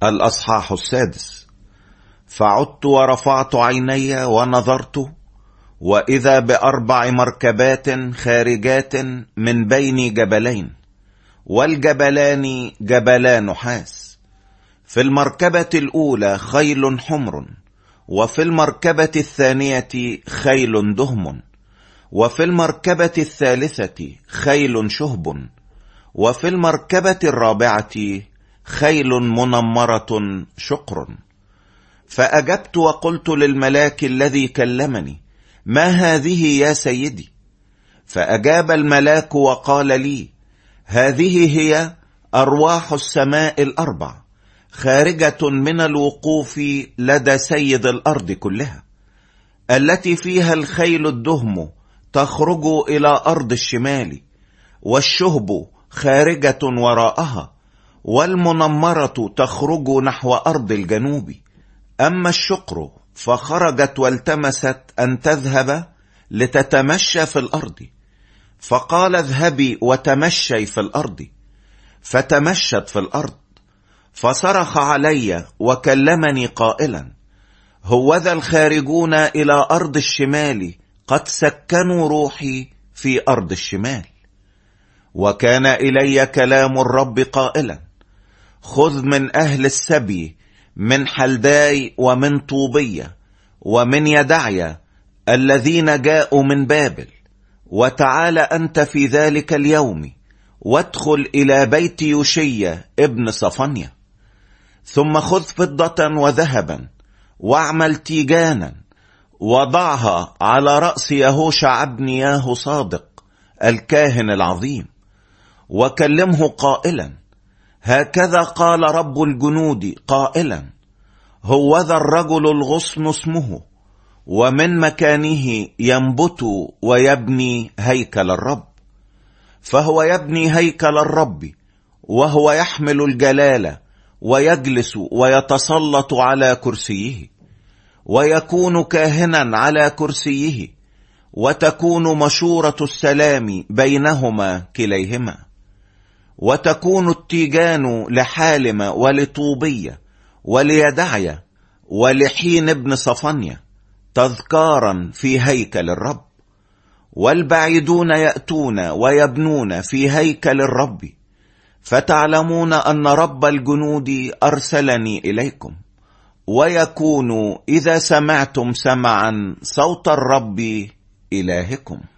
الأصحاح 6. فعدت ورفعت عيني ونظرت، وإذا ب4 مركبات خارجات من بين جبلين، والجبلان جبلا نحاس. في المركبة الأولى خيل حمر، وفي المركبة الثانية خيل دهم، وفي المركبة الثالثة خيل شهب، وفي المركبة الرابعة خيل منمرة شقر. فأجبت وقلت للملاك الذي كلمني: ما هذه يا سيدي؟ فأجاب الملاك وقال لي: هذه هي أرواح السماء ال4 خارجة من الوقوف لدى سيد الأرض كلها، التي فيها الخيل الدهم تخرج إلى أرض الشمال، والشهب خارجة وراءها، والمنمرة تخرج نحو أرض الجنوب. أما الشقر فخرجت والتمست أن تذهب لتتمشى في الأرض، فقال: اذهبي وتمشي في الأرض. فتمشت في الأرض. فصرخ علي وكلمني قائلا: هوذا الخارجون إلى أرض الشمال قد سكنوا روحي في أرض الشمال. وكان إلي كلام الرب قائلا: خذ من أهل السبي، من حلداي ومن طوبية ومن يدعيا الذين جاءوا من بابل، وتعال أنت في ذلك اليوم وادخل إلى بيت يوشيا ابن صفنيا. ثم خذ فضة وذهبا واعمل تيجانا، وضعها على رأس يهوشع ابن ياهو صادق الكاهن العظيم، وكلمه قائلا: هكذا قال رب الجنود قائلا: هوذا الرجل الغصن اسمه، ومن مكانه ينبت ويبني هيكل الرب. فهو يبني هيكل الرب، وهو يحمل الجلالة ويجلس ويتسلط على كرسيه، ويكون كاهنا على كرسيه، وتكون مشورة السلام بينهما كليهما. وتكون التيجان لحالم ولطوبية وليدعيا ولحين ابن صفنيا تذكارا في هيكل الرب. والبعيدون يأتون ويبنون في هيكل الرب، فتعلمون أن رب الجنود أرسلني إليكم. ويكون إذا سمعتم سمعا صوت الرب إلهكم.